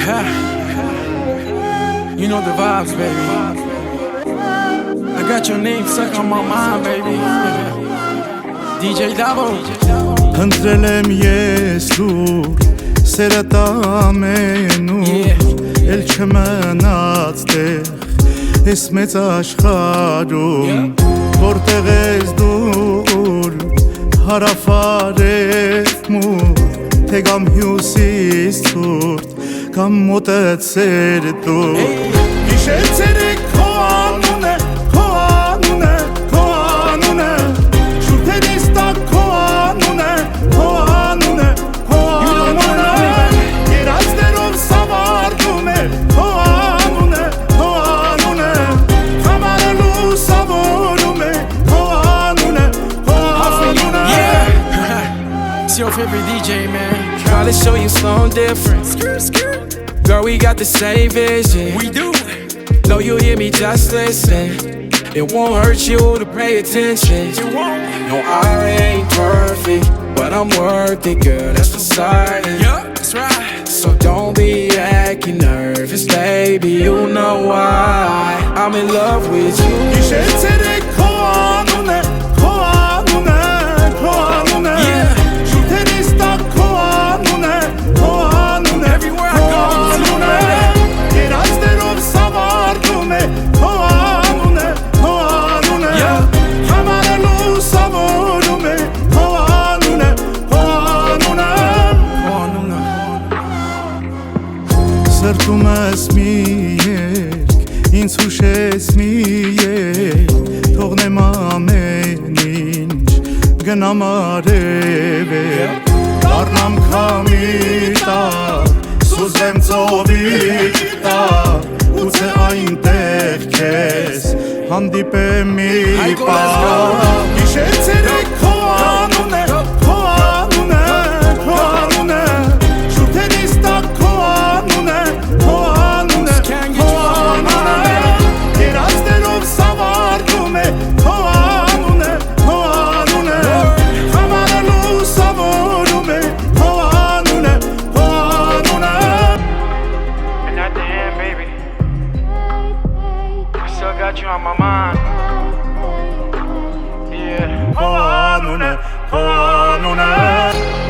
You know the vibes, baby. I got your name stuck on my mind, baby. DJ Davo. Ընտրել եմ ես լուր, սերդ ամենուր, էլ չմնաց տեղ, ես մեծ աշխարում, որտեղ ես դուր, հարավարև մուր, թե կամ հյուսիս ցուրտ, կամ մոտեցեր դուր, իշել ցերեկ քո անուն է, քո անուն է, քո անուն է, շուրթերիս տակ քո անուն է, քո անուն է, քո անուն է, երազներով սավառնում է, քո անուն է, քո անուն է, համարելու սավորում է, քո անուն է, քո անուն է. It's your favorite DJ, man. Try to show you something different. Girl, we got the same vision. We do. Know you hear me, just listen. It won't hurt you to pay attention. You won't. No, I ain't perfect, but I'm worth it, girl. That's for certain. Yeah, that's right. So don't be acting nervous, baby. You know why I'm in love with you. Սրտում ես մի երկ, ինձ հուշես մի երկ, թողնեմ ամեն ինչ, գնամ արևել, դառնամ քամի տակ, սուզվեմ ծովի տակ, ուծե այնտեղ քեզ, հանդիպեմ մի պահ, իշել ցերեկ քո անուն է, քո անուն է, քո անուն է, շուրթերիս տակ քո անուն է, քո անուն է, քո անուն է, երազներով սավառնում է, քո անուն է, քո անուն է, համարելու սավորում է, քո անուն է, քո անուն է. And at the end, baby, I still got you on my mind. Yeah. Քո անուն է, քո անուն է.